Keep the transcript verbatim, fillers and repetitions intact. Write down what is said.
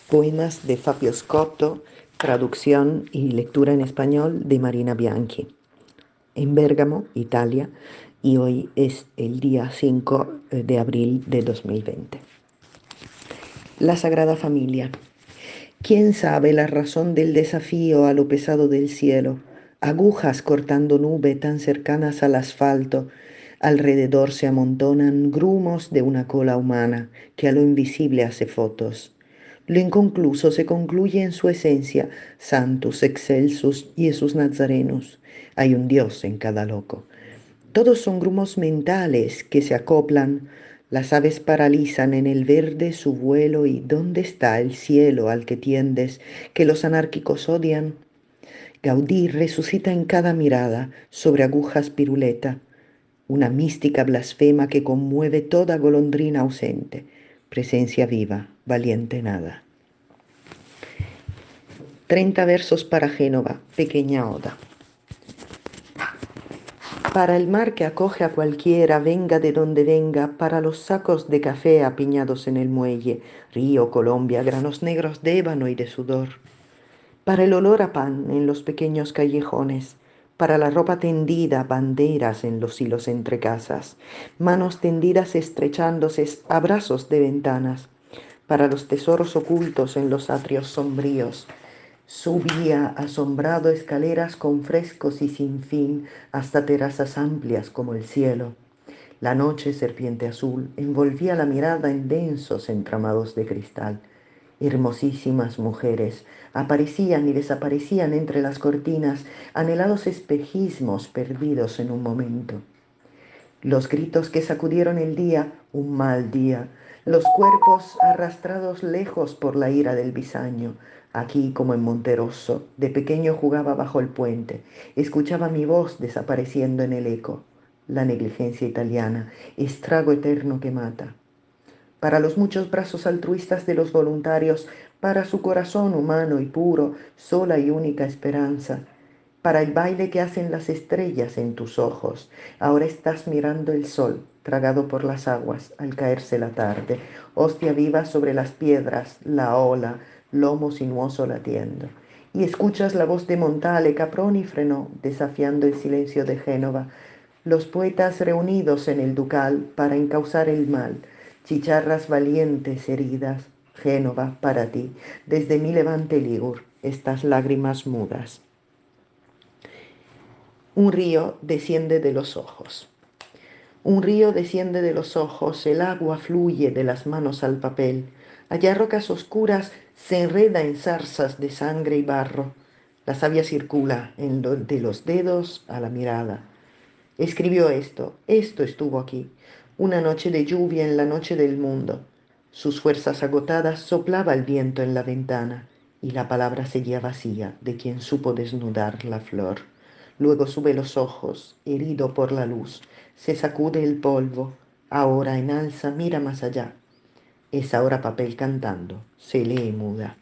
Poemas de Fabio Scotto, traducción y lectura en español de Marina Bianchi. En Bérgamo, Italia, y hoy es el día cinco de abril de dos mil veinte. La Sagrada Familia. ¿Quién sabe la razón del desafío a lo pesado del cielo? Agujas cortando nube tan cercanas al asfalto. Alrededor se amontonan grumos de una cola humana que a lo invisible hace fotos. Lo inconcluso se concluye en su esencia, santos, excelsos, Jesús nazarenos. Hay un Dios en cada loco. Todos son grumos mentales que se acoplan. Las aves paralizan en el verde su vuelo y ¿dónde está el cielo al que tiendes, que los anárquicos odian? Gaudí resucita en cada mirada sobre agujas piruleta, una mística blasfema que conmueve toda golondrina ausente, presencia viva, valiente nada. Treinta versos para Génova, pequeña oda. Para el mar que acoge a cualquiera, venga de donde venga, para los sacos de café apiñados en el muelle, río, Colombia, granos negros de ébano y de sudor. Para el olor a pan en los pequeños callejones, para la ropa tendida, banderas en los hilos entre casas, manos tendidas estrechándose, abrazos de ventanas, para los tesoros ocultos en los atrios sombríos. Subía asombrado escaleras con frescos y sin fin hasta terrazas amplias como el cielo. La noche, serpiente azul, envolvía la mirada en densos entramados de cristal. Hermosísimas mujeres aparecían y desaparecían entre las cortinas, anhelados espejismos perdidos en un momento. Los gritos que sacudieron el día, un mal día, los cuerpos arrastrados lejos por la ira del bisaño. Aquí como en Monterosso, de pequeño jugaba bajo el puente, escuchaba mi voz desapareciendo en el eco. La negligencia italiana, estrago eterno que mata. Para los muchos brazos altruistas de los voluntarios, para su corazón humano y puro, sola y única esperanza, para el baile que hacen las estrellas en tus ojos. Ahora estás mirando el sol, tragado por las aguas, al caerse la tarde, hostia viva sobre las piedras, la ola, lomo sinuoso latiendo. Y escuchas la voz de Montale, Caproni frenó, desafiando el silencio de Génova, los poetas reunidos en el Ducal para encauzar el mal, chicharras valientes heridas, Génova, para ti, desde mi levante Ligur, estas lágrimas mudas. Un río desciende de los ojos. Un río desciende de los ojos, el agua fluye de las manos al papel. Allá rocas oscuras se enreda en zarzas de sangre y barro. La savia circula en lo, de los dedos a la mirada. Escribió esto, esto estuvo aquí, una noche de lluvia en la noche del mundo. Sus fuerzas agotadas soplaba el viento en la ventana y la palabra seguía vacía de quien supo desnudar la flor. Luego sube los ojos, herido por la luz, se sacude el polvo, ahora en alza mira más allá. Es ahora papel cantando, se lee muda.